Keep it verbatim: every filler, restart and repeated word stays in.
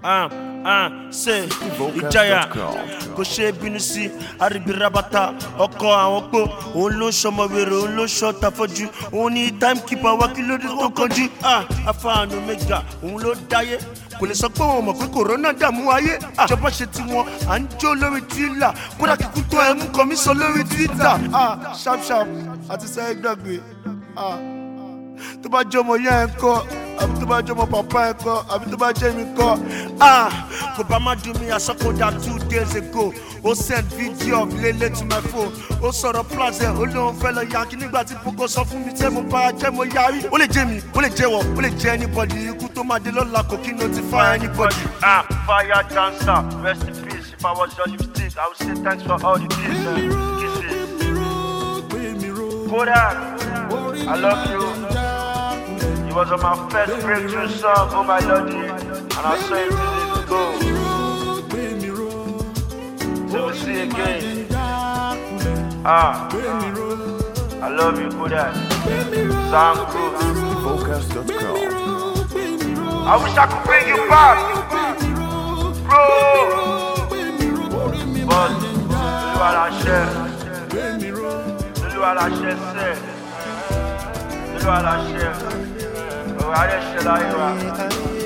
ah ah say ìjayà kò ṣe bínú sí àríbírabata ọkọ àwọn pò òun ló ṣọmọ wèrè òun ló ṣọta fọ́jú òun ní timekeeper wá kí lóde tó kọjú ah afáànù mẹ́gà òun ló dáyé kò lè sọ pé wọn mọ̀ pé kòrónà dààmú ayé ìjọba ṣe tiwọn à ń jó lórí tíìlà kódà kíkú tó ẹ̀ mú kọ́ mi sọ lórí twitter ah sharp sharp àti sẹ́yìn gbàgbé ah tó bá jọmọ yá ẹ kọ́ àbí tó bá jọmọ pàpá ẹ kọ́ àbí tó bá jẹ́ mi kọ́ ah kò bá má dùn mí àsọkọdà two days ago ó send video of lele to my phone ó sọ̀rọ̀ plaza ó lóun fẹ́ lọ yankí nígbà tí pogo sọ fún mi tẹ́ mo bá jẹ́ mo yarí ó lè jẹ́ mi ó lè jẹ́ wọ ó lè jẹ́ anybody ikú tó máa dé lọ́la kò kí notify anybody. ah fire dancer rest in peace if I was your lipstick I would say thanks for all the kisses uh, kisses. Kodak, I love you. It was on my first breakthrough song, oh my lordy, and I saw it to go. So we'll see again. Ah, I love you, Kodak. Sound good. Focus dot com. I wish I could bring you back, bro. But you are a chef. Olúwa la ṣe ṣe Olúwa la ṣe ọ̀rọ̀ ayé ṣe láyé wa.